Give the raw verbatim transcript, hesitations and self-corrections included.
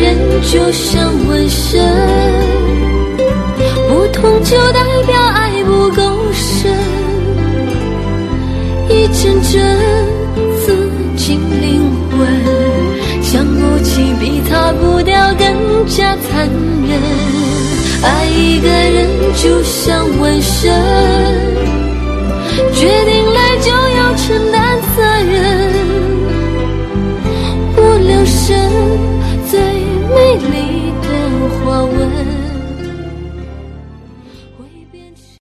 人就像纹身，不痛就代表爱不够深，一阵阵刺进灵魂，想不起比擦不掉更加残忍。爱一个人就像纹身，决定